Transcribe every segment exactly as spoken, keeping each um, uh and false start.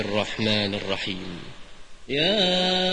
الرحمن الرحيم. يا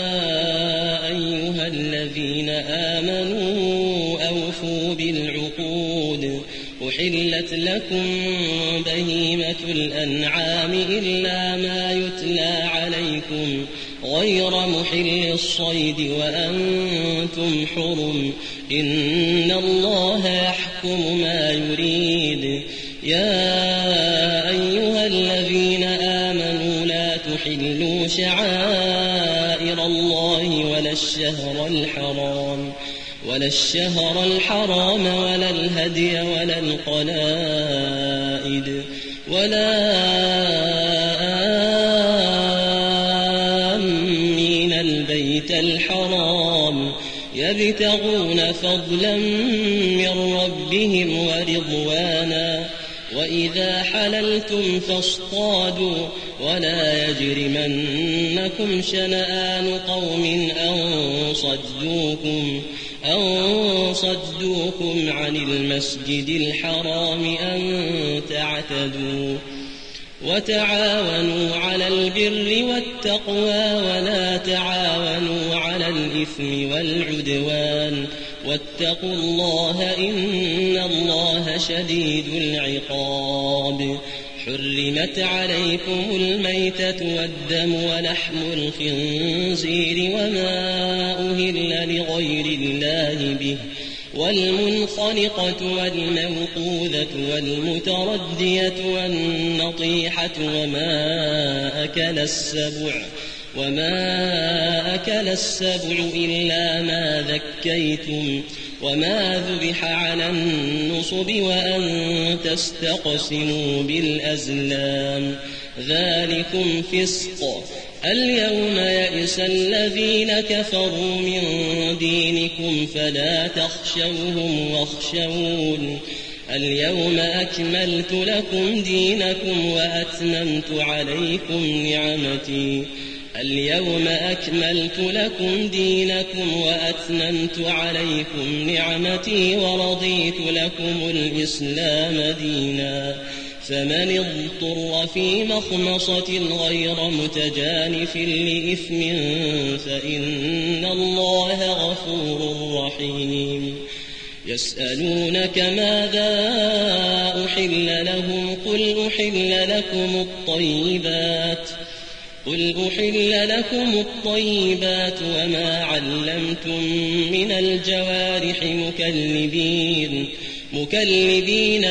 أيها الذين آمنوا أوفوا بالعقود أحلت لكم بهيمة الأنعام إلا ما يتلى عليكم غير محل الصيد وأنتم حرم إن الله يحكم ما يريد. يا أيها الذين آمنوا لا تحلوا شعائر الله ولا الشهر الحرام ولا الشهر الحرام ولا الهدي ولا القلائد ولا آمين البيت الحرام يبتغون فضلا من ربهم ورضوانا وإذا حللتم فاصطادوا ولا يجرمنكم شنآن قوم أن صدوكم أن صدوكم عن المسجد الحرام أن تعتدوا وتعاونوا على البر والتقوى ولا تعاونوا على الإثم والعدوان واتقوا الله إن الله شديد العقاب. حرمت عليكم الميتة والدم ولحم الخنزير وما أهل لغير الله به والمنخنقة والموقوذة والمتردية والنطيحة وما أكل السبع وما أكل السبع إلا ما ذكيتم وما ذبح على النصب وأن تستقسموا بالأزلام ذلكم فسق. اليوم يئس الذين كفروا من دينكم فلا تخشوهم واخشون اليوم أكملت لكم دينكم وأتممت عليكم نعمتي اليوم أكملت لكم دينكم وأتممت عليكم نعمتي ورضيت لكم الإسلام دينا فمن اضطر في مخمصة غير متجانف لإثم فإن الله غفور رحيم. يسألونك ماذا أحل لهم قل أحل لكم الطيبات قل أحل لكم الطيبات وما علمتم من الجوارح مكلبين مكلبين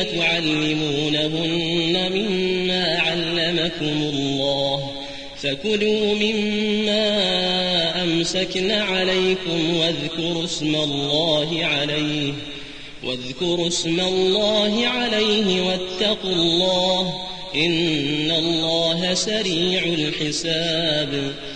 تعلمونهن مما علمكم الله فكلوا مما أمسكن عليكم واذكروا اسم الله عليه واذكروا اسم الله عليه واتقوا الله إن الله سريع الحساب.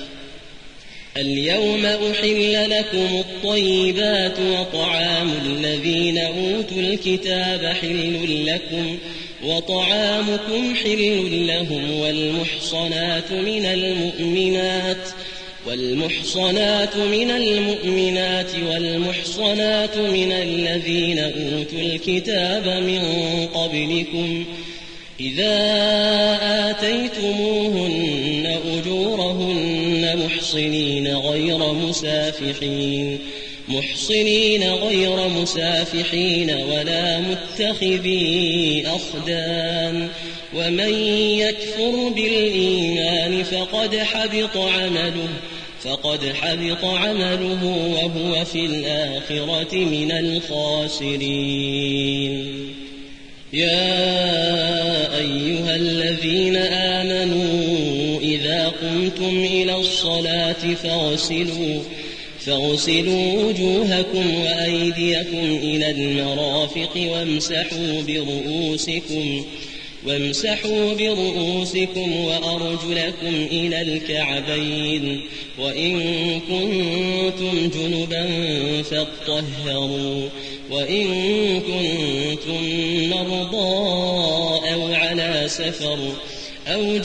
اليوم أحل لكم الطيبات وطعام الذين أوتوا الكتاب حل لكم وطعامكم حل لهم والمحصنات من المؤمنات والمحصنات من المؤمنات والمحصنات من الذين أوتوا الكتاب من قبلكم إذا آتيتموهن أجورهن محصنين غير مسافحين محصنين غير مسافحين ولا متخذي أخدان ومن يكفر بالإيمان فقد حبط عمله فقد حبط عمله وهو في الآخرة من الخاسرين. يا أيها الذين آمنوا إذا قمتم إلى الصلاة فاغسلوا فاغسلوا وجوهكم وأيديكم إلى المرافق وامسحوا برؤوسكم وامسحوا برؤوسكم وأرجلكم إلى الكعبين وإن كنتم جنبا فاطهروا وإن كنتم مرضى أو على سفر أو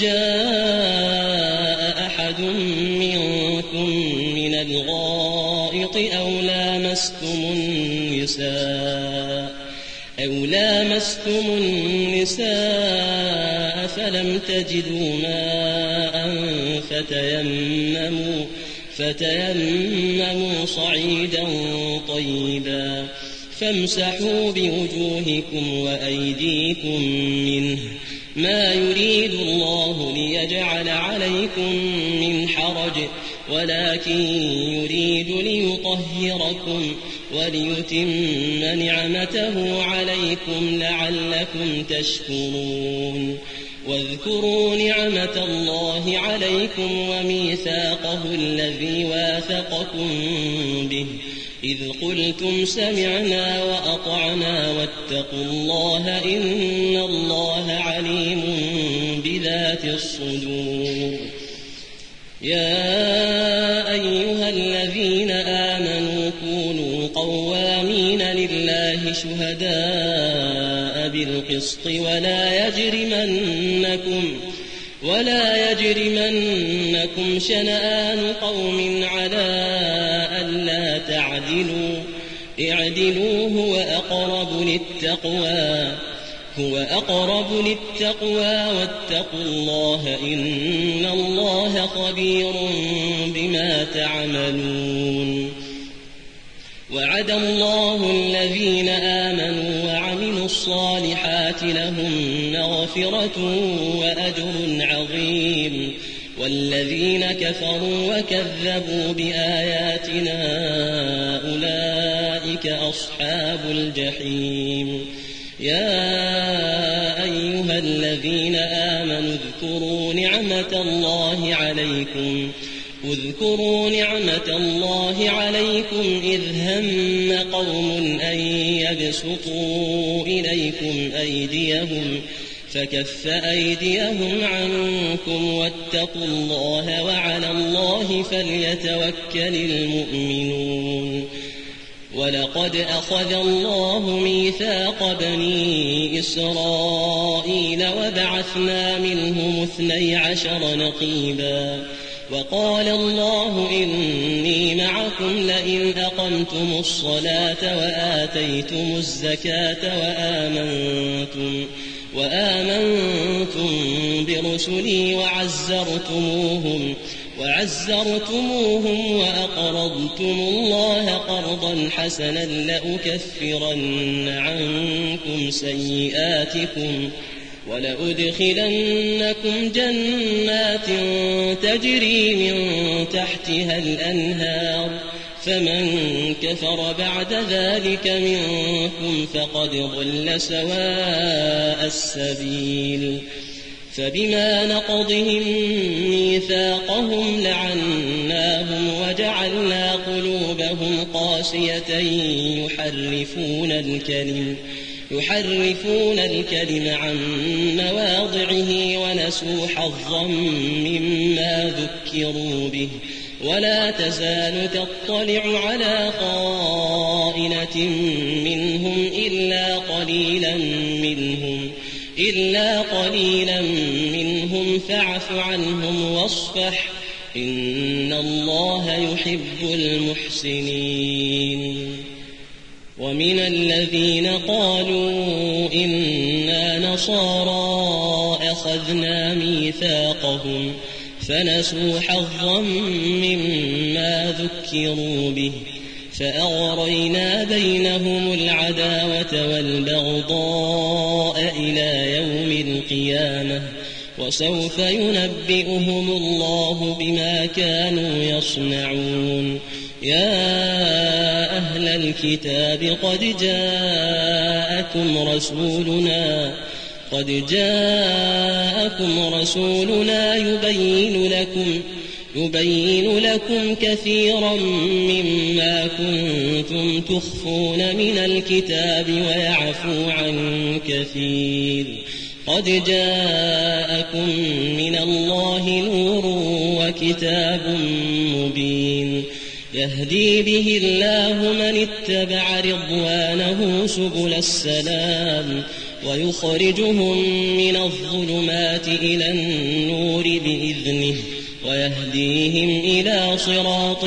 جاء أحد منكم من الغائط أو لامستم النساء أو لامستم النساء فلم تجدوا ماء فتيمموا, فتيمموا صعيدا طيبا فامسحوا بوجوهكم وأيديكم منه ما يريد الله ليجعل عليكم من حرج ولكن يريد ليطهركم وليتم نعمته عليكم لعلكم تشكرون. واذكروا نعمة الله عليكم وميثاقه الذي واثقكم به إذ قلتم سمعنا وأطعنا واتقوا الله إن الله عليم بذات الصدور. يا أيها الذين آمنوا كونوا قوامين لله شهداء بالقسط ولا يجرمنكم ولا يجرمنكم شنآن قوم على ألا تعدلوا اعدلوا هو أقرب للتقوى هو أقرب للتقوى واتقوا الله إن الله خبير بما تعملون. وعد الله الذين آمنوا وعملوا الصالحات لهم مغفرة وأجر عظيم والذين كفروا وكذبوا بآياتنا أولئك أصحاب الجحيم. يا أيها الذين آمنوا اذكروا نعمة الله عليكم اذكروا نعمة الله عليكم إذ هم قوم أن يبسطوا إليكم أيديهم فكف أيديهم عنكم واتقوا الله وعلى الله فليتوكل المؤمنون. ولقد أخذ الله ميثاق بني إسرائيل وبعثنا منهم اثني عشر نقيبا وقال الله إني معكم لئن أقمتم الصلاة وآتيتم الزكاة وآمنتم وآمنتم برسلي وعزرتموهم وعزرتموهم وأقرضتم الله قرضا حسنا لأكفرن عنكم سيئاتكم ولأدخلنكم جنات تجري من تحتها الأنهار فمن كفر بعد ذلك منكم فقد ضل سواء السبيل. فبما نقضهم ميثاقهم لعناهم وجعلنا قلوبهم قاسية يحرفون الكلم يحرفون الكلم عن مواضعه ونسوا حظا مما ذكروا به ولا تزال تطلع على خائنة منهم إلا قليلا منهم إلا قليلا منهم فاعف عنهم واصفح إن الله يحب المحسنين. ومن الذين قالوا إنا نصارى أخذنا ميثاقهم فنسوا حظا مما ذكروا به فأغرينا بينهم العداوة والبغضاء إلى يوم القيامة وسوف ينبئهم الله بما كانوا يصنعون. يا أهل الكتاب قد جاءكم رسولنا قد جاءكم رسولنا يبين لكم يبين لكم كثيرا مما كنتم تخفون من الكتاب ويعفو عن كثير. قد جاءكم من الله نور وكتاب مبين يهدي به الله من اتبع رضوانه سبل السلام ويخرجهم من الظلمات إلى النور بإذنه ويهديهم إلى صراط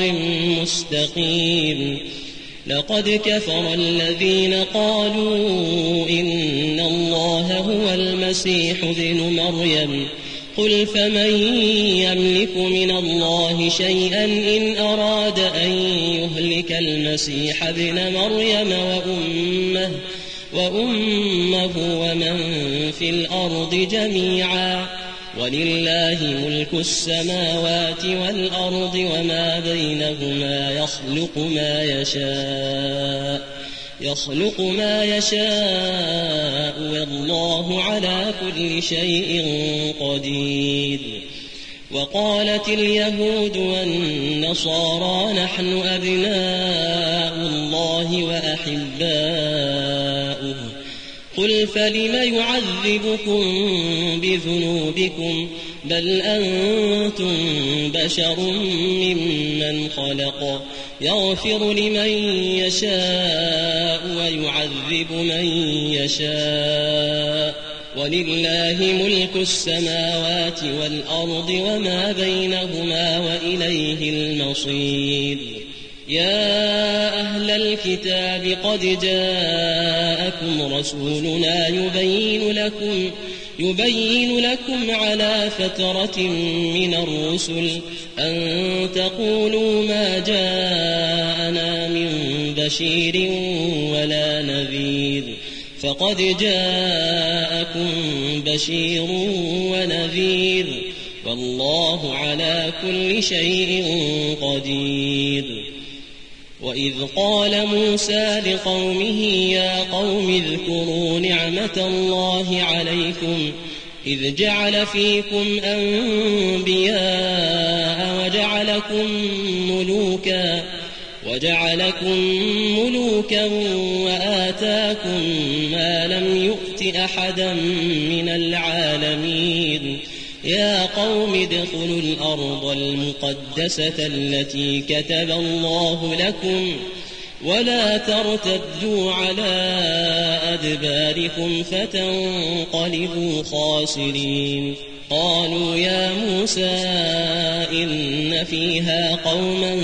مستقيم. لقد كفر الذين قالوا إن الله هو المسيح ابن مريم قل فمن يملك من الله شيئا إن أراد أن يهلك المسيح ابن مريم وأمه, وأمه ومن في الأرض جميعا ولله ملك السماوات والأرض وما بينهما يخلق ما يشاء يخلق ما يشاء والله على كل شيء قدير. وقالت اليهود والنصارى نحن أبناء الله وأحباؤه قل فلم يعذبكم بذنوبكم بل أنتم بشر ممن خلق يغفر لمن يشاء ويعذب من يشاء ولله ملك السماوات والأرض وما بينهما وإليه المصير. يا أهل الكتاب قد جاءكم رسولنا يبين لكم يبين لكم على فترة من الرسل أن تقولوا ما جاءنا من بشير ولا نذير فقد جاءكم بشير ونذير والله على كل شيء قدير. وإذ قال موسى لقومه يا قوم اذكروا نعمة الله عليكم إذ جعل فيكم أنبياء وجعلكم ملوكا وجعلكم ملوكا وآتاكم ما لم يؤت أحدا من العالمين. يا قوم ادخلوا الأرض المقدسة التي كتب الله لكم ولا ترتدوا على أدباركم فتنقلبوا خاسرين. قالوا يا موسى إن فيها قوما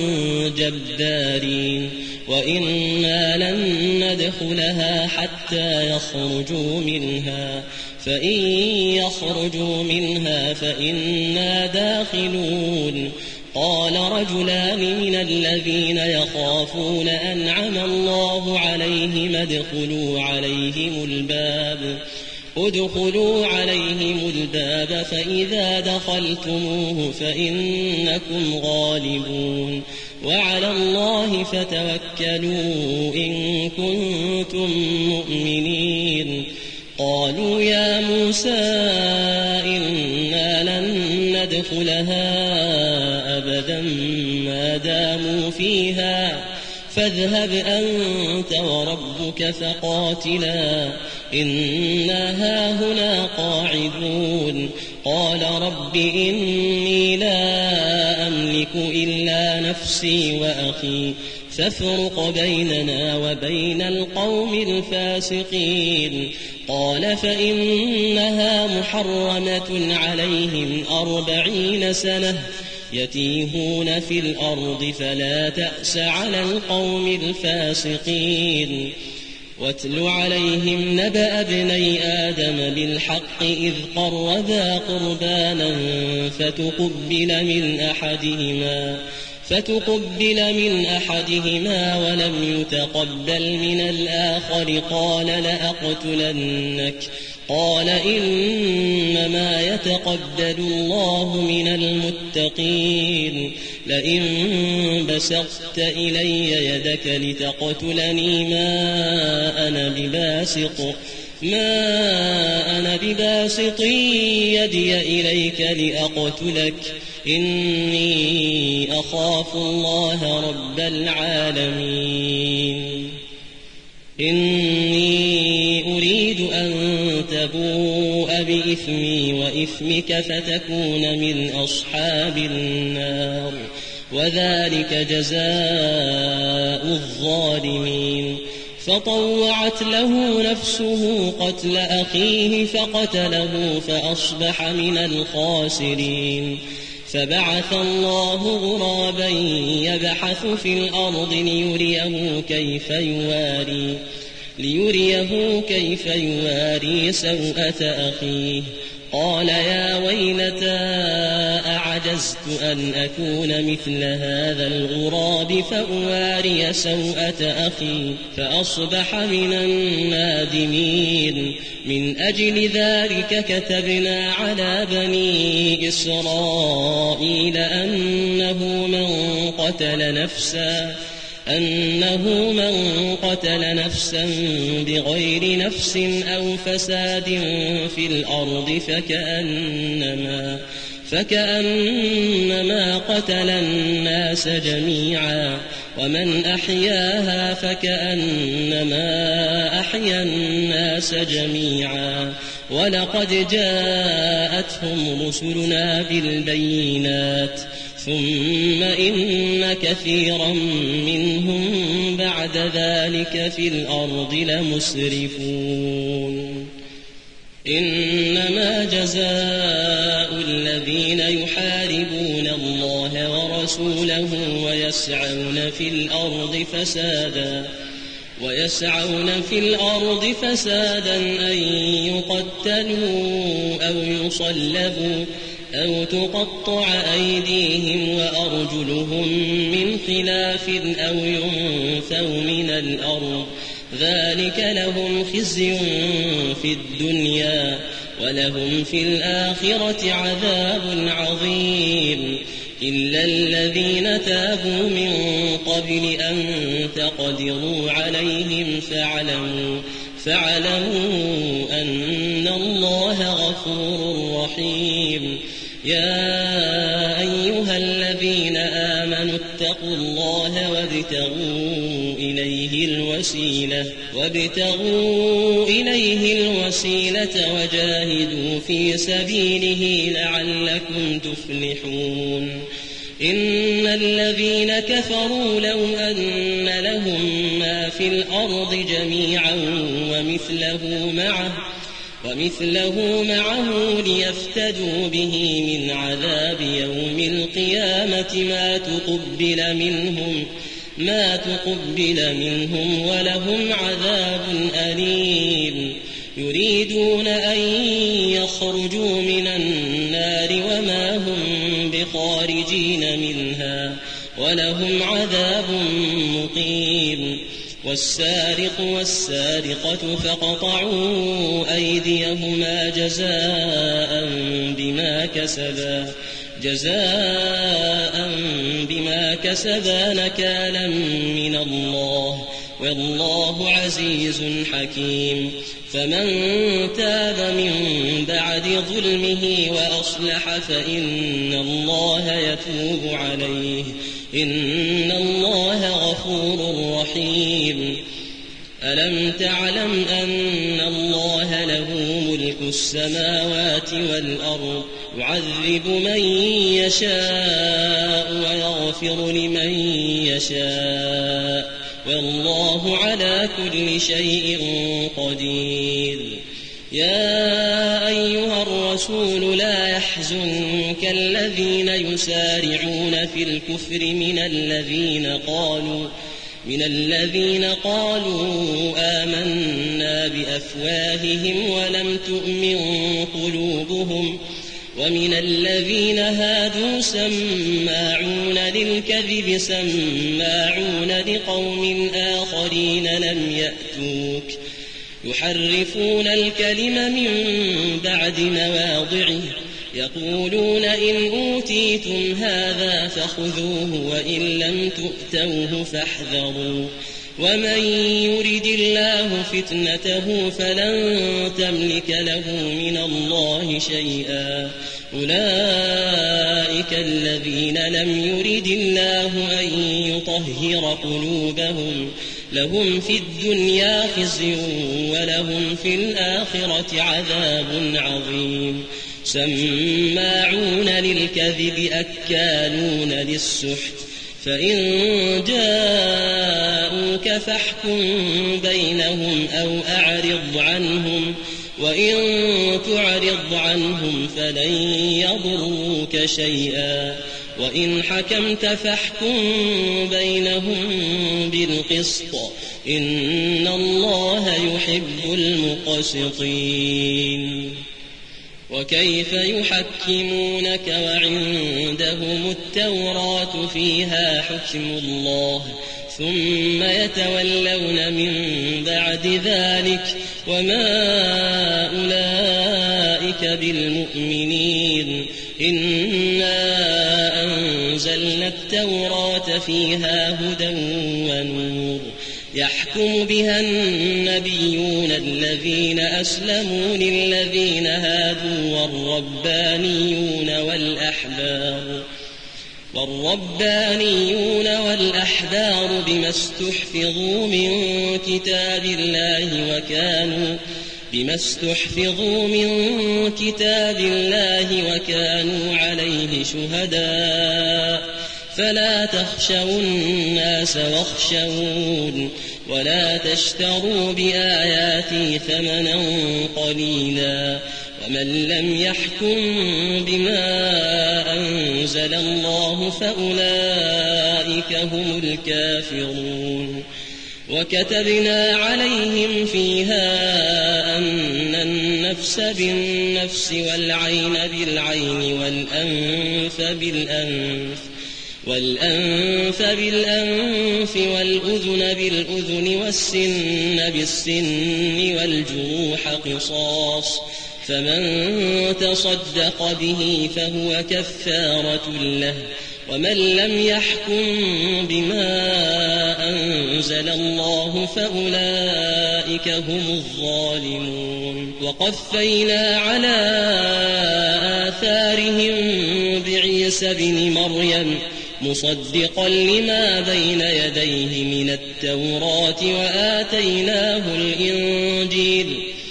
جبارين وإنا لن ندخلها حتى يخرجوا منها فإن يخرجوا منها فإنا داخلون. قال رجلان من الذين يخافون أنعم الله عليهم ادخلوا عليهم الباب ادخلوا عليهم الباب فإذا دخلتموه فإنكم غالبون وعلى الله فتوكلوا إن كنتم مؤمنين. قالوا يا موسى إنا لن ندخلها أبدا ما داموا فيها فاذهب أنت وربك فقاتلا إنا هاهنا قاعدون. قال رب إني لا أملك إلا نفسي وأخي فافرق بيننا وبين القوم الفاسقين. قال فإنها محرمة عليهم أربعين سنة يتيهون في الأرض فلا تأس على القوم الفاسقين. واتل عليهم نبأ ابني آدم بالحق إذ قربا قربانا فتقبل من أحدهما فتقبل من أحدهما ولم يتقبل من الآخر قال لأقتلنك. قال إنما يتقبل الله من المتقين. لئن بسطت إلي يدك لتقتلني ما أنا بباسط ما أنا بباسط يدي إليك لأقتلك إني أخاف الله رب العالمين. إني أريد أن تبوء بإثمي وإثمك فتكون من أصحاب النار وذلك جزاء الظالمين. فطوعت له نفسه قتل أخيه فقتله فأصبح من الخاسرين. فبعث الله غرابا يبحث في الأرض ليريه كيف يواري ليريه كيف يواري سوءة أخيه قال يا ويلتى أعجزت أن أكون مثل هذا الغراب فأواري سوءة أخي فأصبح من النادمين. من أجل ذلك كتبنا على بني إسرائيل أنه من قتل نفسا أنه من قتل نفسا بغير نفس أو فساد في الأرض فكأنما فكأنما قتل الناس جميعا ومن أحياها فكأنما أحيا الناس جميعا. ولقد جاءتهم رسلنا بالبينات ثم إن كثيرا منهم بعد ذلك في الأرض لمسرفون. إنما جزاء الذين يحاربون الله ورسوله ويسعون في الأرض فسادا ويسعون في الأرض فسادا أن يقتلوا أو يصلبوا أو تقطع أيديهم وأرجلهم من خلاف أو ينفوا من الأرض ذلك لهم خزي في الدنيا ولهم في الآخرة عذاب عظيم. إلا الذين تابوا من قبل أن تقدروا عليهم فاعلموا فاعلموا أن الله غفور رحيم. يا أيها الذين آمنوا اتقوا الله وابتغوا إليه الوسيلة وابتغوا إليه الوسيلة وجاهدوا في سبيله لعلكم تفلحون. إن الذين كفروا لو أن لهم ما في الأرض جميعا ومثله معه ومثله معه ليفتدوا به من عذاب يوم القيامة ما تقبل منهم ما تقبل منهم ولهم عذاب أليم. يريدون أن يخرجوا من النار وما هم بخارجين منها ولهم عذاب مقيم. والسارق والسارقة فاقطعوا أيديهما جزاء بما كسبا جزاء بما كسبا نكالا من الله والله عزيز حكيم. فمن تاب من بعد ظلمه وأصلح فإن الله يتوب عليه إن الله غفور رحيم. ألم تعلم أن الله له ملك السماوات والأرض يعذب من يشاء ويغفر لمن يشاء والله على كل شيء قدير. يا أيها الرسول لا يحزنك الذين يسارعون في الكفر من الذين قالوا من الذين قالوا آمنا بأفواههم ولم تؤمن قلوبهم ومن الذين هادوا سماعون للكذب سماعون لقوم آخرين لم يأتوك يحرفون الكلم من بعد مواضعه يقولون إن أوتيتم هذا فخذوه وإن لم تؤتوه فاحذروا ومن يرد الله فتنته فلن تملك له من الله شيئا. أولئك الذين لم يرد الله أن يطهر قلوبهم لهم في الدنيا خزي ولهم في الآخرة عذاب عظيم. سماعون للكذب أكالون للسحت فإن جاءوك فاحكم بينهم أو أعرض عنهم وإن تعرض عنهم فلن يضروك شيئا وإن حكمت فاحكم بينهم بالقسط إن الله يحب المقسطين. وكيف يحكمونك وعندهم التوراة فيها حكم الله ثم يتولون من بعد ذلك وما أولئك بالمؤمنين إنا أنزلنا التوراة فيها هدى ونور يحكم بها النبيون الذين أسلموا للذين هادوا والربانيون والأحبار والربانيون والأحبار بما استحفظوا من كتاب الله وكانوا بما استحفظوا من كتاب الله وكانوا عليه شهداء فلا تخشوا الناس واخشون ولا تشتروا بآياتي ثمنا قليلا ومن لم يحكم بما أنزل الله فأولئك هم الكافرون وكتبنا عليهم فيها أن النفس بالنفس والعين بالعين والأنف بالأنف والأنف بالأنف والأذن بالأذن والسن بالسن والجروح قصاص فمن تصدق به فهو كفارة له ومن لم يحكم بما أنزل الله فأولئك هم الظالمون وقفينا على آثارهم بعيسى ابن مريم مصدقا لما بين يديه من التوراة وآتيناه الإنجيل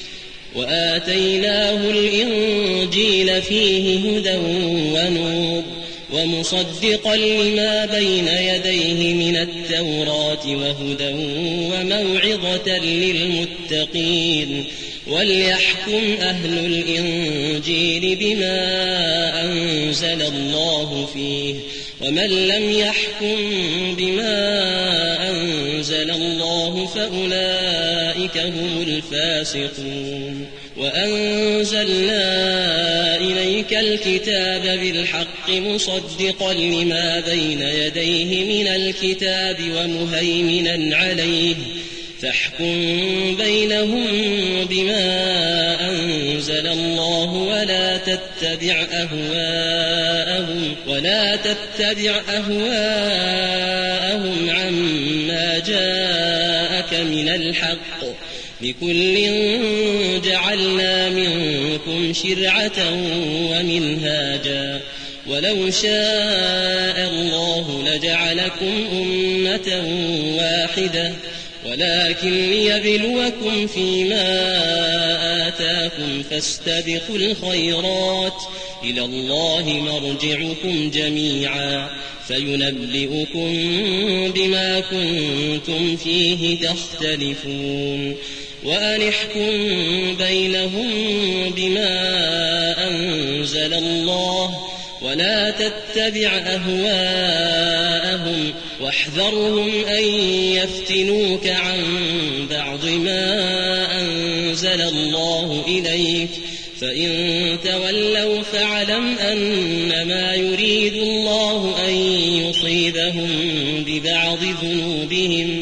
وآتيناه الإنجيل فيه هدى ونور ومصدقا لما بين يديه من التوراة وهدى وموعظة للمتقين وليحكم أهل الإنجيل بما أنزل الله فيه ومن لم يحكم بما أنزل الله فأولئك هم الفاسقون وأنزلنا إليك الكتاب بالحق مصدقا لما بين يديه من الكتاب ومهيمنا عليه فاحكم بينهم بما أنزل الله ولا تتبع أهواءهم ولا تتبع أهواءهم عما جاءك من الحق لكل جعلنا منكم شرعة ومنهاجا ولو شاء الله لجعلكم أمة واحدة ولكن ليبلوكم فيما آتاكم فاستبقوا الخيرات إلى الله مرجعكم جميعا فينبئكم بما كنتم فيه تختلفون وأن احكم بينهم بما أنزل الله ولا تتبع أهواءهم واحذرهم أن يفتنوك عن بعض ما أنزل الله إليك فإن تولوا فاعلم أنما يريد الله أن يصيبهم ببعض ذنوبهم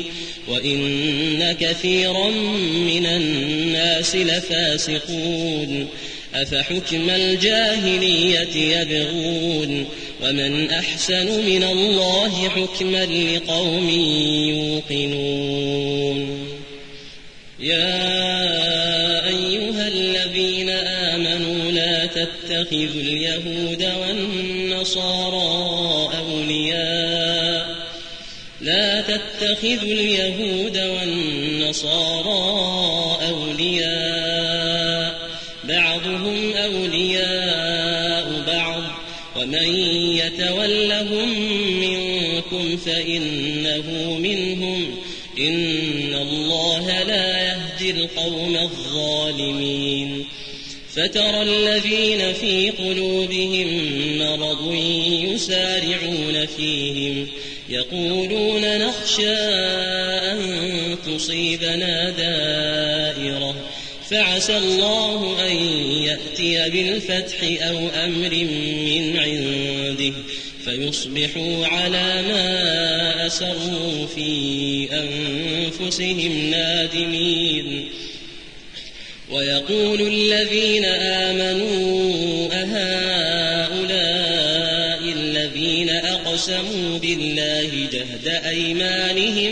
وإن كثيرا من الناس لفاسقون أفحكم الجاهلية يبغون ومن أحسن من الله حكما لقوم يوقنون يا أيها الذين آمنوا لا تتخذوا اليهود والنصارى أولياء لا تتخذوا اليهود والنصارى أولياء بعضهم أولياء بعض ومن يتولهم منكم فإنه منهم إن الله لا يهدي القوم الظالمين فترى الذين في قلوبهم مرض يسارعون فيهم يقولون نخشى أن تصيبنا دائرة فعسى الله أن يأتي بالفتح أو أمر من عنده فيصبحوا على ما أسروا في أنفسهم نادمين. ويقول الذين آمنوا أهؤلاء الذين أقسموا بالله جهد أيمانهم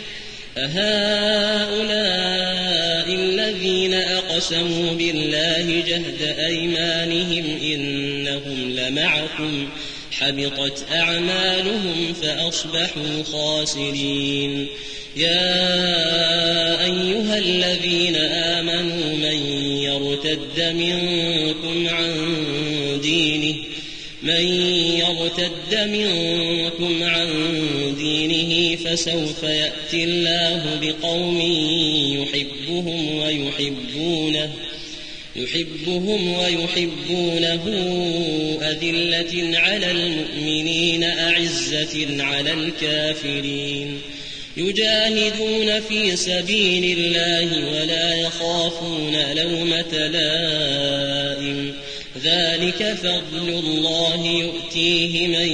أهؤلاء الذين أقسموا بالله جهد أيمانهم إنهم لمعكم حبطت أعمالهم فأصبحوا خاسرين. يا أيها الذين آمنوا من يرتد منكم عن دينه من يرتد منكم عن دينه فسوف يأتي الله بقوم يحبهم ويحبونه يحبهم ويحبونه أذلة على المؤمنين أعزة على الكافرين يجاهدون في سبيل الله ولا يخافون لومة لائم ذلك فضل الله يؤتيه من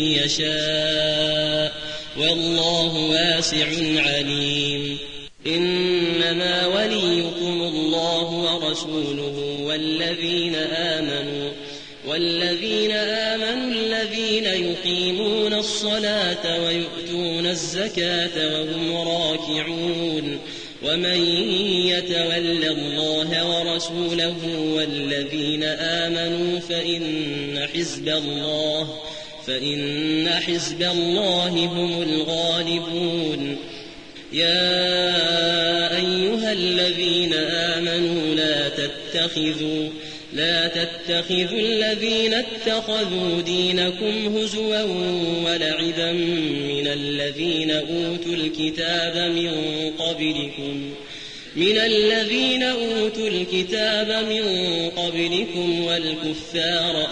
يشاء والله واسع عليم. إنما وليكم الله ورسوله والذين آمنوا والذين آمنوا الذين يقيمون الصلاة ويؤتون الزكاة وهم راكعون. ومن يتول الله ورسوله والذين آمنوا فإن حزب الله فإن حزب الله هم الغالبون. يا أيها الذين آمنوا لا تتخذوا لا تتخذوا الذين اتخذوا دينكم هزوا ولعبا من الذين أوتوا الكتاب من قبلكم من الذين أوتوا الكتاب من قبلكم والكفار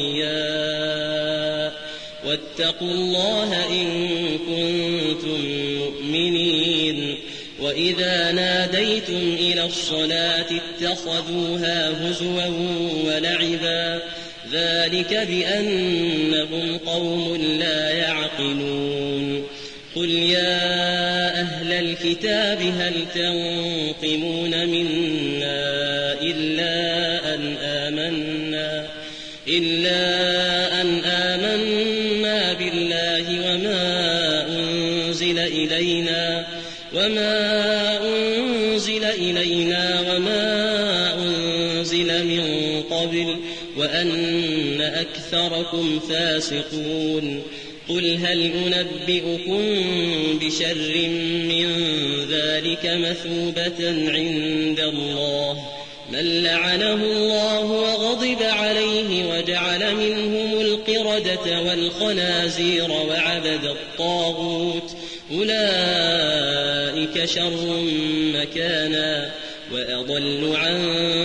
أولياء واتقوا الله إن كنتم مؤمنين. وإذا ناديتم إلى الصلاة اتخذوها هزوا ولعبا ذلك بأنهم قوم لا يعقلون. قل يا أهل الكتاب هل تنقمون منا إلا أن آمنا إلا أن آمنا بالله وما أنزل إلينا وما أنزل إلينا وما أنزل من قبل وأن أكثركم فاسقون. قل هل أنبئكم بشر من ذلك مثوبة عند الله من لعنه الله وغضب عليه وجعل منهم القردة والخنازير وعبد الطاغوت أولئك شر مكانا وأضل عن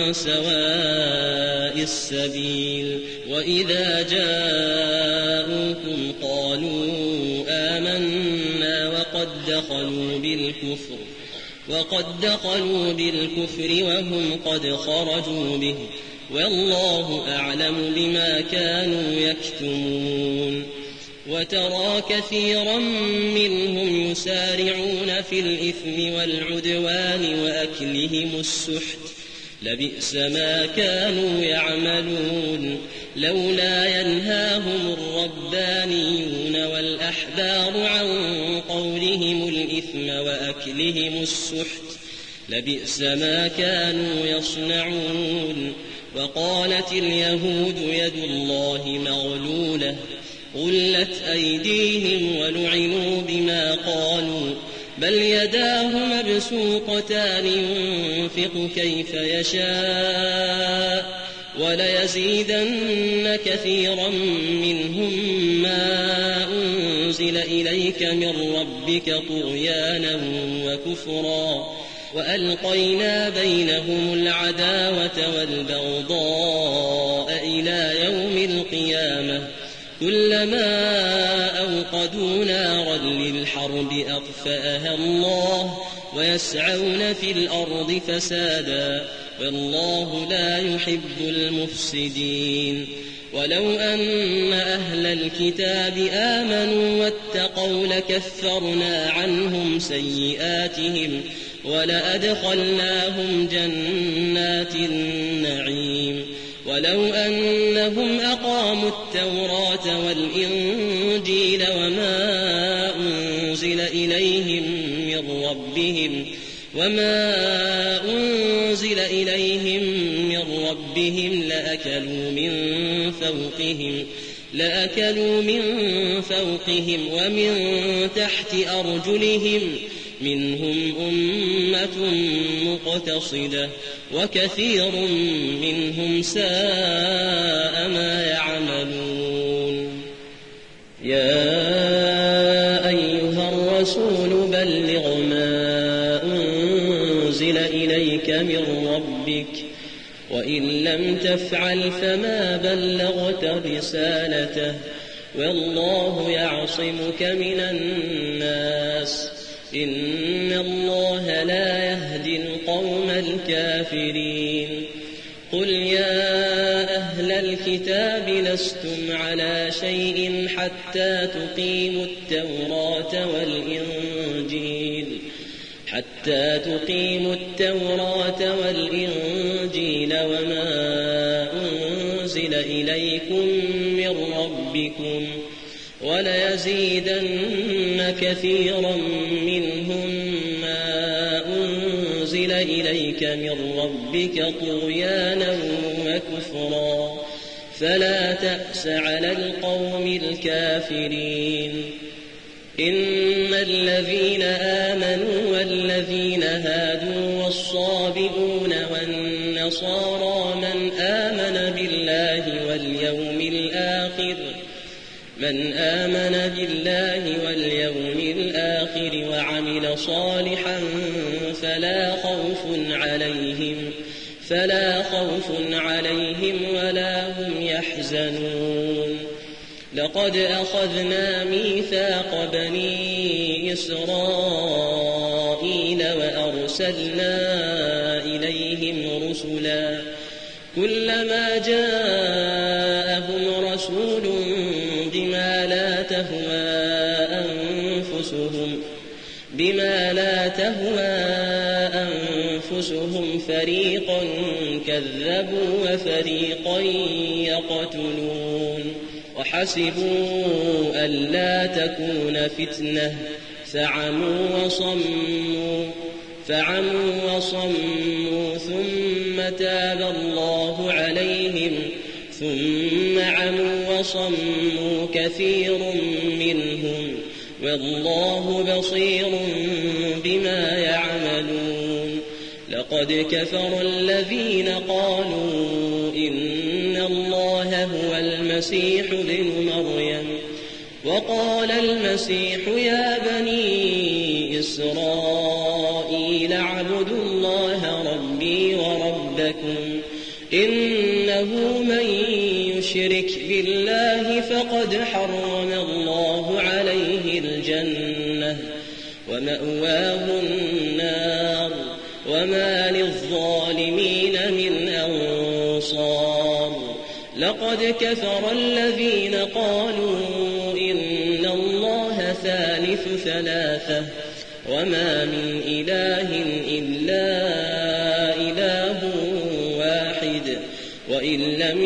سواء السبيل. وإذا جاءوكم قالوا آمنا وقد دخلوا بالكفر وقد دخلوا بالكفر وهم قد خرجوا به والله أعلم بما كانوا يكتمون. وترى كثيرا منهم يسارعون في الإثم والعدوان وأكلهم السحت لبئس ما كانوا يعملون. لولا ينهاهم الربانيون والأحبار عن قولهم الإثم وأكلهم السحت لبئس ما كانوا يصنعون. وقالت اليهود يد الله مغلولة غلت أيديهم ولعنوا بما قالوا بل يداه مبسوطتان ينفق كيف يشاء وليزيدن كثيرا منهم ما أنزل إليك من ربك طغيانا وكفرا وألقينا بينهم العداوة والبغضاء إلى يوم القيامة كلما أوقدوا نارا للحرب أطفأها الله ويسعون في الأرض فسادا والله لا يحب المفسدين ولو أن أهل الكتاب آمنوا واتقوا لكفرنا عنهم سيئاتهم ولأدخلناهم جنات النعيم ولو أنهم أقاموا التوراة والإنجيل وما أنزل إليهم من ربهم وما أنزل إليهم من ربهم لأكلوا من فوقهم لأكلوا من فوقهم ومن تحت أرجلهم منهم أمة مقتصدة وكثير منهم ساء ما يعملون يا أيها الرسول بلغ ما أنزل إليك من ربك وإن لم تفعل فما بلغت رسالته والله يعصمك من الناس إن الله لا يهدي القوم الكافرين قل يا أهل الكتاب لستم على شيء حتى تقيموا التوراة والإنجيل حتى تقيموا التوراة والإنجيل وما أنزل إليكم من ربكم وليزيدن كثيرا منهم ما أنزل إليك من ربك طغيانا وكفرا فلا تأس على القوم الكافرين إن الذين آمنوا والذين هادوا والصابئون والنصارى من آمن بالله واليوم الآخر من آمن بالله واليوم الآخر وعمل صالحا فلا خوف عليهم فلا خوف عليهم ولا هم يحزنون لقد أخذنا ميثاق بني إسرائيل وأرسلنا إليهم رسلا كلما جاءهم رسول بما لا تهوى أنفسهم بما لا تهوى أنفسهم فريقا كذبوا وفريقا يقتلون وحسبوا ألا تكون فتنة فعموا وصموا فعموا وصموا ثم تاب الله عليهم ثم عموا وصموا كثير منهم والله بصير بما يعملون لقد كفر الذين قالوا إن الله هو المسيح ابن مريم وقال المسيح يا بني إسرائيل اعبدوا الله ربي وربكم إنه من يشرك بالله فقد حرم الله عليه الجنة ومأواه النار وما للظالمين من أنصار لقد كفر الذين قالوا إن الله ثالث ثلاثة وما من إله إلا إله واحد وإن لم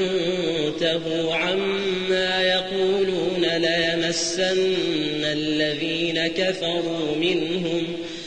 ينتهوا عما يقولون ليمسن الذين كفروا منهم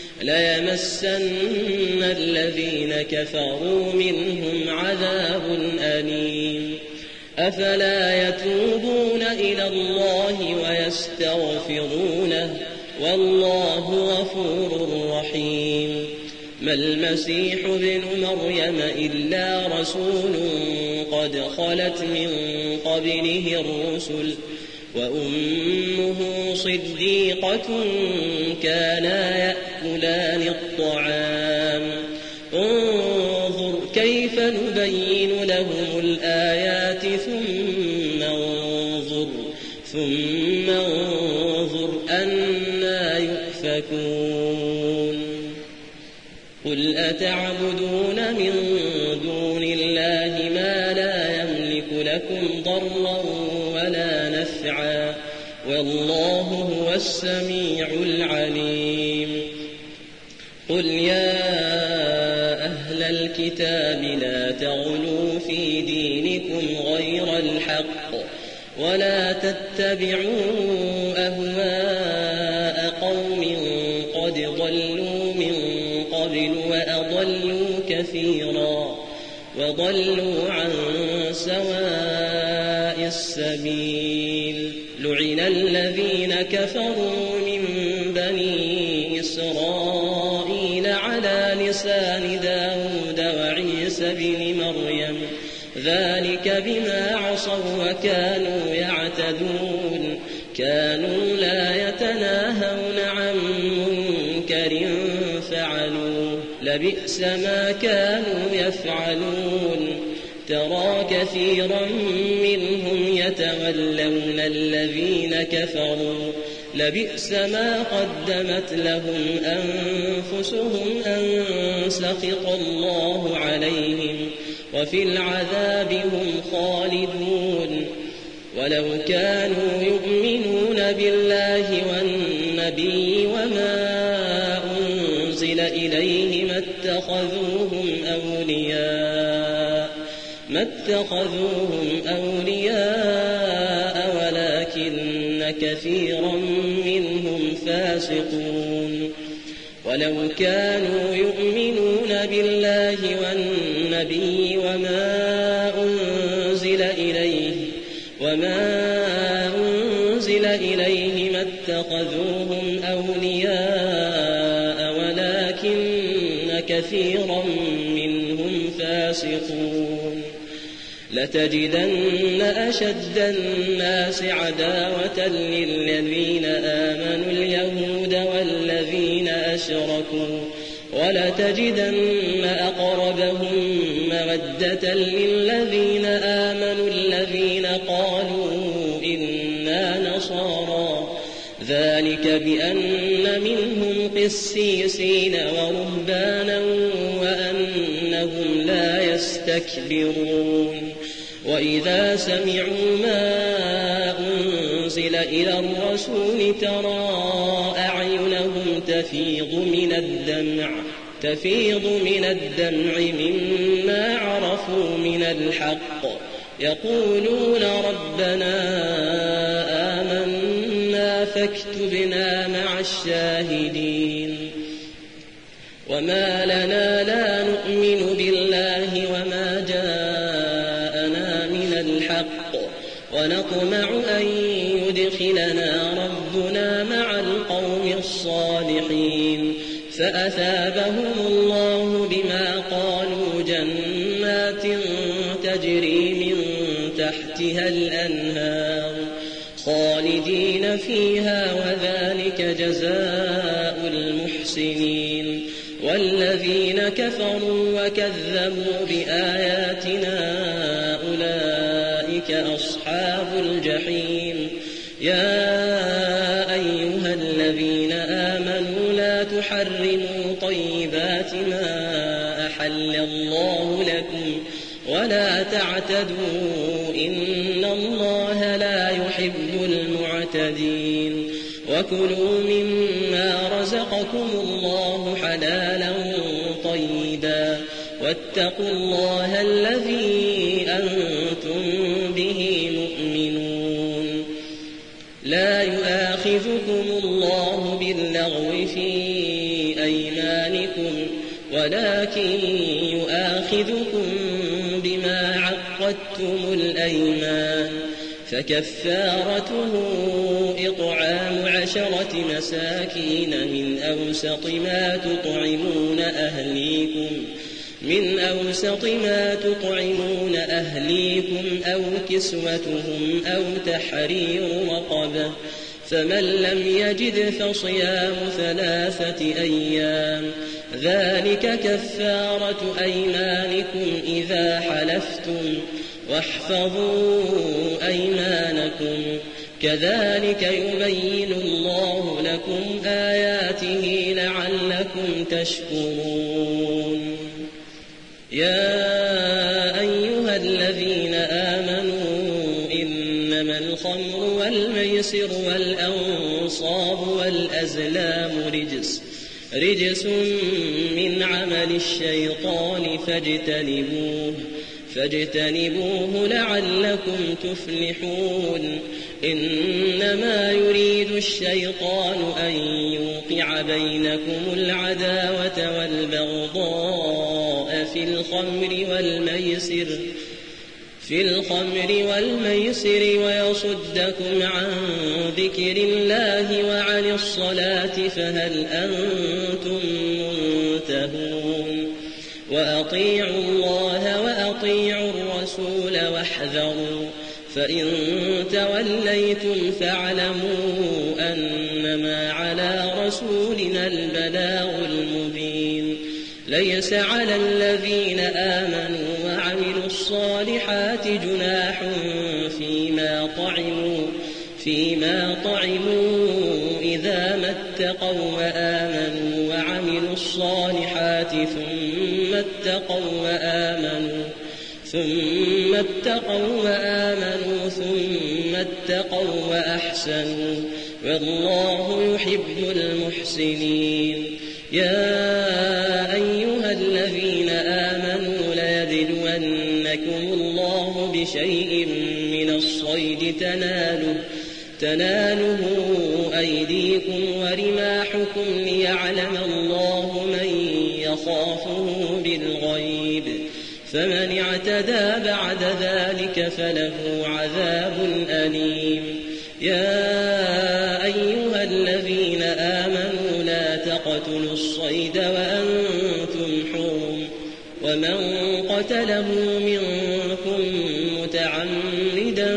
ليمسن الذين كفروا منهم عذاب أليم أفلا يتوبون إلى الله ويستغفرونه والله غفور رحيم ما المسيح ابن مريم إلا رسول قد خلت من قبله الرسل وأمه صديقة كانا يأكلان الطعام انظر كيف نبين لهم الآيات ثم انظر ثم انظر أنى يؤفكون قل أتعبدون من دون الله ما لا يملك لكم ضرا ولا نفعا والله هو السميع العليم قل يا أهل الكتاب لا تغلوا في دينكم غير الحق ولا تتبعوا أهواء قوم قد ضلوا من قبل وأضلوا كثيرا وضلوا عن سواء السبيل لعن الذين كفروا من بني إسرائيل على لسان داود وعيسى بن مريم ذلك بما عصوا وكانوا يعتدون كانوا لا يتناهون عن منكر فعلوه لبئس ما كانوا يفعلون ترى كثيرا منهم يتولون الذين كفروا لبئس ما قدمت لهم أنفسهم أن سخط الله عليهم وفي العذاب هم خالدون ولو كانوا يؤمنون بالله والنبي وما أنزل إليه ما اتخذوهم أولياء ما اتخذوهم أولياء ولكن كثيرا منهم فاسقون ولو كانوا يؤمنون بالله والنبي وما أنزل إليه وما أنزل إليه ما اتخذوهم أولياء ولكن كثيرا منهم فاسقون لتجدن أشد الناس عداوة للذين آمنوا اليهود والذين أشركوا ولتجدن أقربهم مودة للذين آمنوا الذين قالوا إنا نصارى ذلك بأن منهم قسيسين ورهبانا وأنهم لا يستكبرون وإذا سمعوا ما أنزل إلى الرسول ترى أعينهم تفيض من الدمع تفيض من الدمع مما عرفوا من الحق يقولون ربنا آمنا فاكتبنا مع الشاهدين وما لنا لا نؤمن بالله وما جاءنا من الحق ونطمع أن يدخلنا ربنا مع القوم الصالحين فأثابهم الله بما قالوا جنات تجري من تحتها الأنهار خالدين فيها وذلك جزاء المحسنين والذين كفروا وكذبوا بآياتنا أولئك أصحاب الجحيم يا أيها الذين آمنوا لا تحرموا طيبات ما أحل الله لكم ولا تعتدوا إن الله لا يحب المعتدين وكلوا مما رزقكم الله حلالا طيبا واتقوا الله الذي أنتم به مؤمنون لا يؤاخذكم الله باللغو في أيمانكم ولكن يؤاخذكم بما عقدتم الأيمان فكفارته إطعام عشرة مساكين من أوسط ما تطعمون أهليكم من أوسط ما تطعمون أهليكم أو كسوتهم أو تحرير رقبة فمن لم يجد فصيام ثلاثة أيام ذلك كفارة أيمانكم إذا حلفتم واحفظوا أيمانكم كذلك يبين الله لكم آياته لعلكم لعلكم تشكرون. يا أيها الذين آمنوا إنما الخمر والميسر والأنصاب والأزلام رجس رجس من عمل الشيطان فاجتنبوه فاجتنبوه لعلكم تفلحون. إنما يريد الشيطان أن يوقع بينكم العداوة والبغضاء في الخمر والميسر في الخمر والميسر ويصدكم عن ذكر الله وعن الصلاة فهل أنتم منتهون. وأطيعوا الله وأطيعوا الرسول واحذروا فإن توليتم فاعلموا أنما على رسولنا البلاغ المبين. ليس على الذين آمنوا وعملوا الصالحات جناح فيما طعموا فيما طعموا إذا ما اتقوا وآمنوا وعملوا الصالحات ثم اتقوا وآمنوا ثم اتقوا وآمنوا ثم اتقوا وأحسنوا والله يحب المحسنين. يا أيها الذين آمنوا ليبلونكم الله بشيء من الصيد تناله تناله أيديكم ورماحكم ليعلم الله من يخافه بالغيب فمن اعتدى بعد ذلك فله عذاب أليم. يا أيها الذين آمنوا لا تقتلوا الصيد وأنتم حرم ومن قتله منكم متعمدا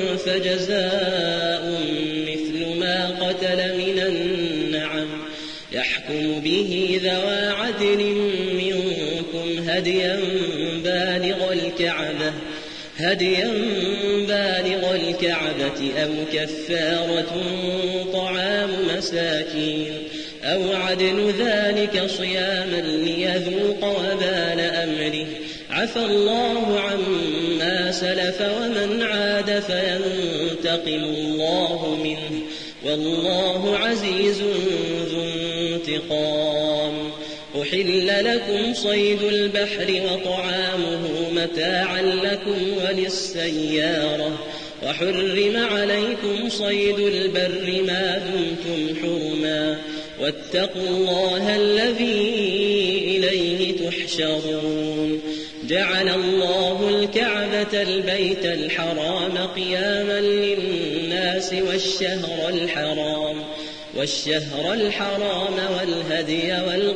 فجزاء مثل ما قتل من النعم يحكم به ذوى عدل منكم هديا بالغ الكعبة هديا بالغ الكعبة أو كفارة طعام مساكين أو عدل ذلك صياما ليذوق وبال أمره عفى الله عما سلف ومن عاد فينتقم الله منه والله عزيز ذو انتقام. أحل لكم صيد البحر وطعامه متاعا لكم وللسيارة وحرم عليكم صيد البر ما دمتم حرما واتقوا الله الذي إليه تحشرون. جعل الله الكعبة البيت الحرام قياما للناس والشهر الحرام والشهر الحرام والهدي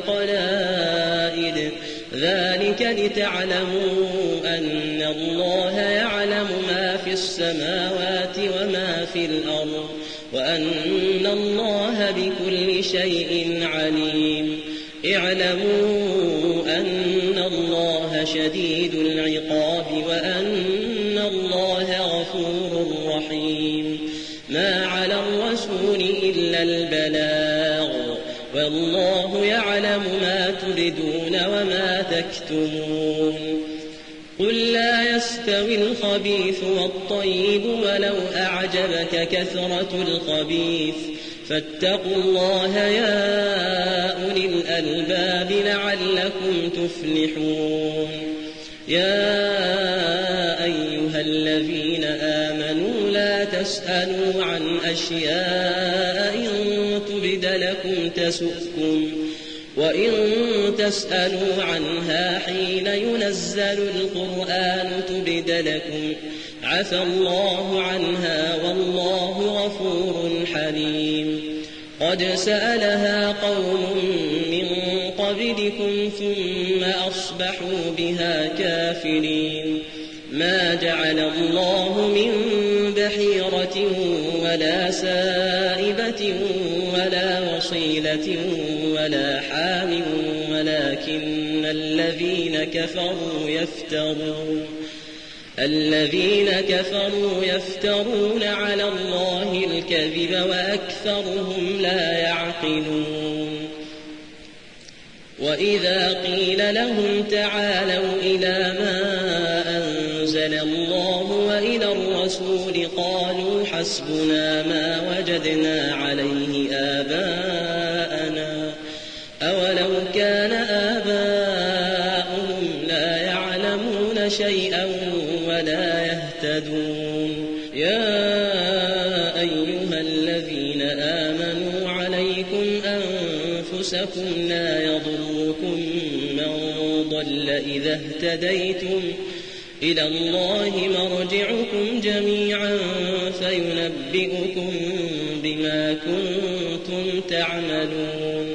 والقلائد ذلك لتعلموا أن الله يعلم ما في السماوات وما في الأرض وأن الله بكل شيء عليم. اعلموا أن الله شديد العقاب وأن الله غفور رحيم. ما على الرسول إلا البلاغ والله يعلم ما تبدون وما تكتمون. قل لا يستوي الخبيث والطيب ولو أعجبك كثرة الخبيث فاتقوا الله يا أولي الألباب لعلكم تفلحون. يا أيها الذين آمنوا لا تسألوا عن أشياء إن تبد لكم تسؤكم وإن تسألوا عنها حين ينزل القرآن تبد لكم عفى الله عنها والله غفور حليم. قد سألها قوم من قبلكم ثم أصبحوا بها كافرين. ما جعل الله من بحيرة ولا سائبة ولا وصيلة ولا حام ولكن الذين كفروا يفترون الذين كفروا يفترون على الله الكذب وأكثرهم لا يعقلون. وإذا قيل لهم تعالوا إلى ما أنزل الله وإلى الرسول قالوا حسبنا ما وجدنا عليه آباءنا أولو كان آباؤهم لا يعلمون شيئا ولا يهتدون يا أيها الذين آمنوا عليكم أنفسكم لا يضركم من ضل إذا اهتديتم إلى الله مرجعكم جميعا فينبئكم بما كنتم تعملون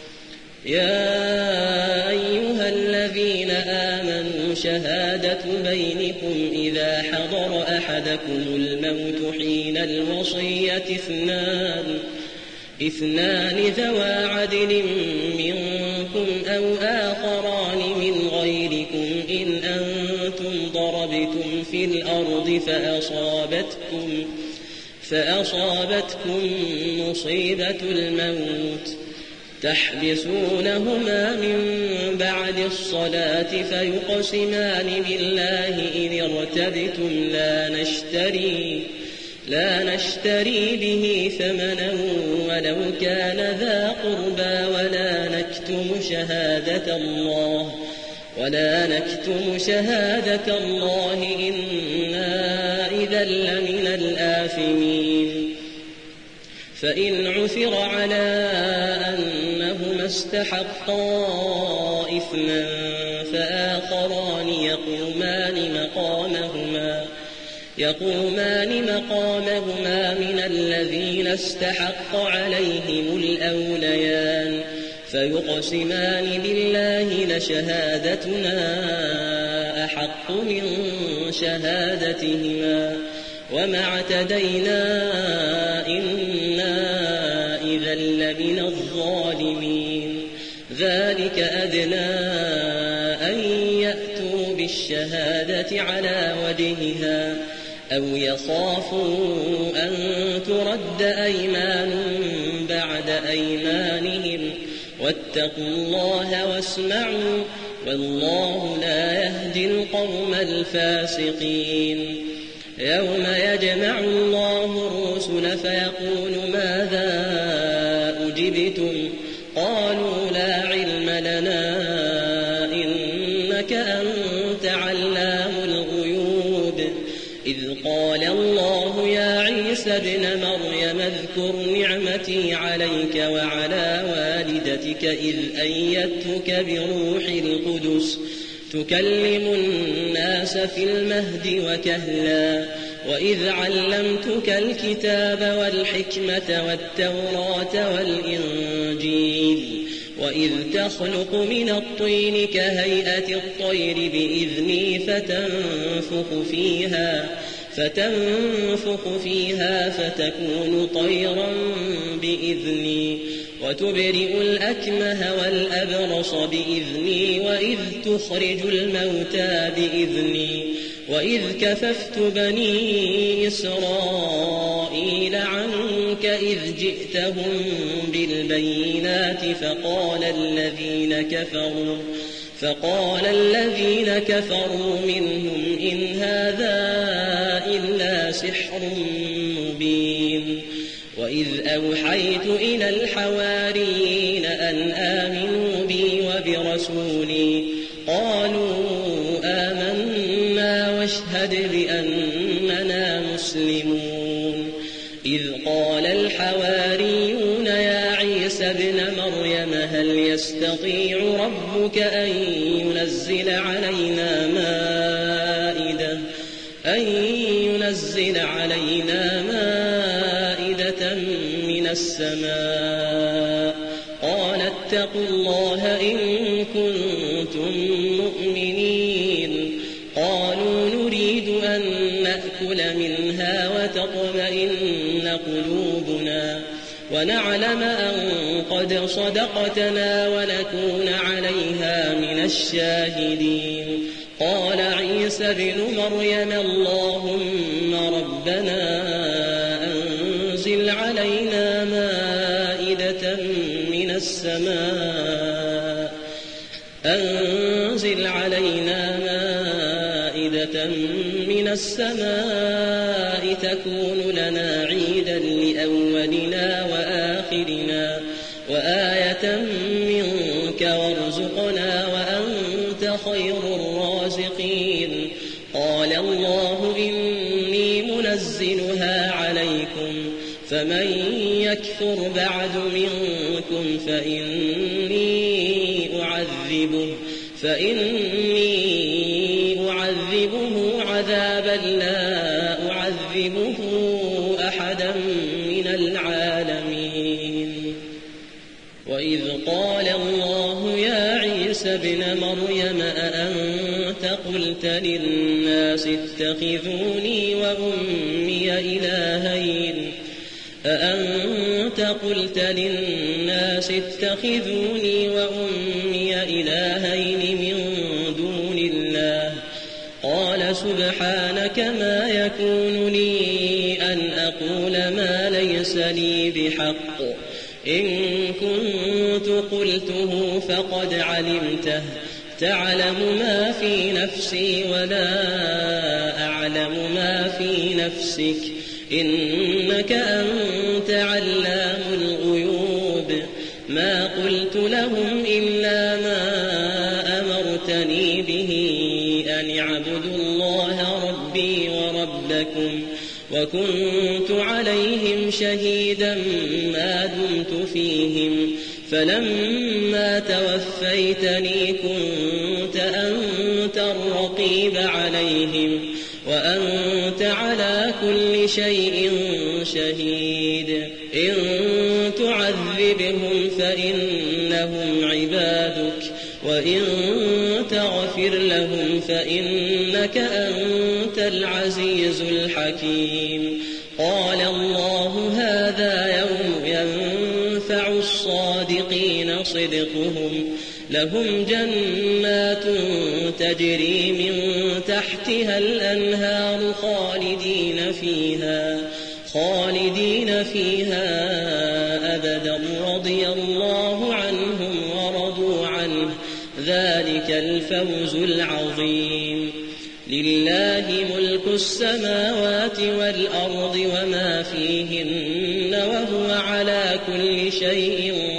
يا أيها الذين آمنوا شهادة بينكم إذا حضر أحدكم الموت حين الوصية اثنان اثنان ذوى عدل منكم أو آخران من غيركم إن أنتم ضربتم في الأرض فأصابتكم, فأصابتكم مصيبة الموت تحبسونهما من بعد الصلاة فيقسمان بالله إن ارتبتم لا نشتري لا نشتري به ثمنا ولو كان ذا قربى ولا نكتم شهادة الله ولا نكتم شهادة الله إنا إذا لمن الآثمين فإن عثر على أنهما استحقا إثما فآخران يقومان مقامهما يقومان مقامهما من الذين استحق عليهم الأوليان فيقسمان بالله لشهادتنا أحق من شهادتهما وما اعتدينا إنا إذا لمن الظالمين ذلك أدنى أن يأتوا بالشهادة على وجهها أو يخافوا أن ترد أيمان بعد أيمانهم واتقوا الله واسمعوا والله لا يهدي القوم الفاسقين يوم يجمع الله الرسل فيقول ماذا أجبتم قالوا لا علم لنا إنك أنت علام الغيوب إذ قال الله يا عيسى ابن مريم اذكر نعمتي عليك وعلى والدتك إذ أيدتك بروح القدس تكلم الناس في المهد وكهلا وإذ علمتك الكتاب والحكمة والتوراة والإنجيل وإذ تخلق من الطين كهيئة الطير بإذني فتنفخ فيها فتنفخ فيها فتكون طيرا بإذني وتبرئ الأكمه والأبرص بإذني وإذ تخرج الموتى بإذني وإذ كففت بني إسرائيل عنك إذ جئتهم بالبينات فقال الذين كفروا فقال الذين كفروا منهم إن هذا إلا سحر مبين وإذ أوحيت إلى الحواريين أن آمنوا بي وبرسولي قالوا آمنا واشهد بأننا مسلمون إذ قال الحواريون يا عيسى ابن مريم هل يستطيع ربك أن ينزل علينا مائدة أن ينزل علينا مائدة من السماء قال اتقوا الله إن كنتم مؤمنين قالوا نريد أن نأكل منها وتطمئن قلوبنا ونعلم أن قد صدقتنا ونكون عليها من الشاهدين قال عيسى ابن مريم اللهم ربنا أنزل علينا مائدة من السماء أنزل علينا مائدة من السماء تكون لنا عيدا لأولنا وآخرنا وآية منك وارزقنا وأنت خير الرازقين. قال الله إني منزلها عليكم فمن يكفر بعد منكم فإني أعذبه, فإني أعذبه عذابا لا أعذبه أحدا من العالمين. وإذ قال الله يا عيسى ابن مريم أأنت قلت للناس اتخذوني وأمي إلهين أأنت قلت للناس اتخذوني وأمي إلهين من دون الله قال سبحانك ما يكون لي أن أقول ما ليس لي بحق إن كنت قلته فقد علمته تعلم ما في نفسي ولا أعلم ما في نفسك إنك أنت علام الغيوب. ما قلت لهم إلا ما أمرتني به أن اعبدوا الله ربي وربكم وكنت عليهم شهيدا ما دمت فيهم فلما توفيتني كنت أنت الرقيب عليهم وأنت على كل شيء شهيد. إن تعذبهم فإنهم عبادك وإن تغفر لهم فإنك أنت العزيز الحكيم. قال الله هذا يوم ينفع الصادقين صدقهم لهم جنات تجري من تحتها الأنهار خالدين فيها خالدين فيها أبدا رضي الله عنهم ورضوا عنه ذلك الفوز العظيم. لله ملك السماوات والأرض وما فيهن وهو على كل شيء